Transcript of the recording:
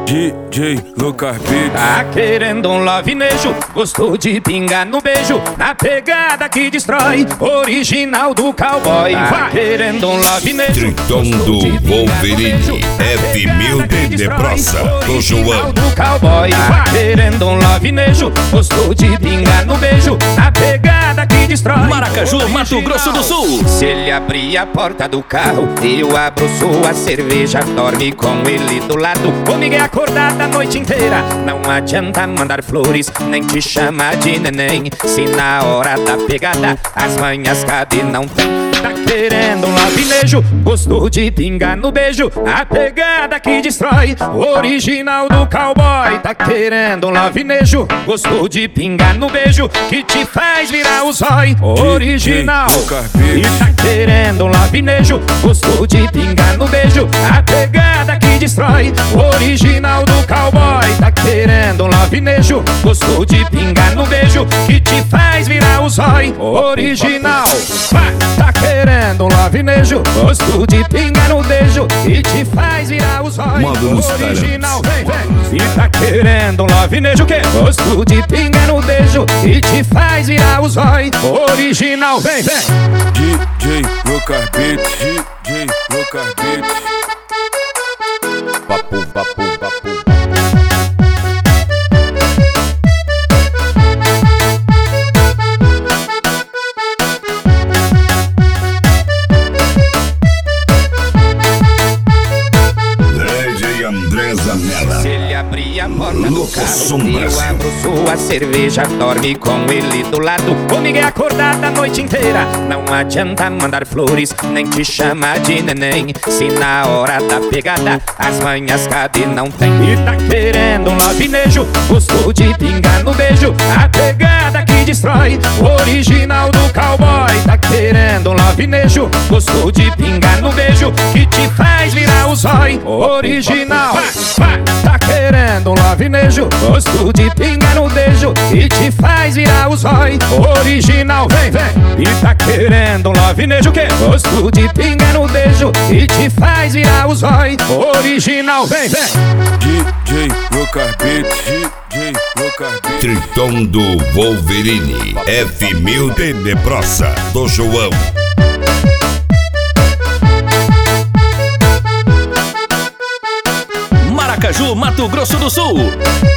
DJ Lucas Beats. Tá querendo um lovinejo, gostou de pingar no beijo, na pegada que destrói, original do cowboy. Tá querendo um lovinejo, Tritão do Wolverine, F1000 de Prosa, do João. do cowboy. Tá querendo um lovinejo, gostou de pingar no beijo, na pegada que destrói, Maracaju, Mato Grosso do Sul. Se ele abrir a porta do carro, eu abro sua cerveja, dorme com ele do lado. Comigo é acordada a noite inteira, não adianta mandar flores, nem te chamar de neném. Se na hora da pegada as manhas cadê não tem. Tá querendo um lovinejo, gostou de pingar no beijo, a pegada que destrói, original do cowboy. Tá querendo um lovinejo, gostou de pingar no beijo, que te faz virar o zói, original. E tá querendo um lovinejo, gostou de pingar no beijo, a pegada que destrói, original do cowboy. Tá querendo um lovinejo, gostou de pingar no beijo, que te faz virar o zói, original. Tá querendo um lovinejo, gostou de pingar no beijo, e te faz virar o zói, original. Vem, vem. E tá querendo um lovinejo que gostou de pingar no beijo, e te faz virar o zói, original. Vem, vem. DJ Lucas Beats. DJ Lucas Beats. Vapu, vapu, vapu. DJ André Zanella. Se ele abrir a porta do Louco carro, Sombras. eu abro sua cerveja, dorme com ele do lado. Comigo é acordada a noite inteira, não adianta mandar flores, nem te chamar de neném. Se na hora da pegada as manhas cadê não tem. E tá querendo um lovinejo, gostou de pingar no beijo, a pegada que destrói, original do cowboy. Tá querendo um lovinejo, gostou de pingar no beijo, que te faz virar o zói, original. Tá querendo um lovinejo, gostou de pingar no beijo, e te faz virar o zói, original. Vem, vem. E tá querendo um lovinejo que gostou de pingar no beijo, e te faz virar o zói, original. Vem, vem. DJ Lucas Beats. DJ Lucas Beats. Tritão do Wolverine, F1000 de Prosa, do João. Maracaju, Mato Grosso do Sul.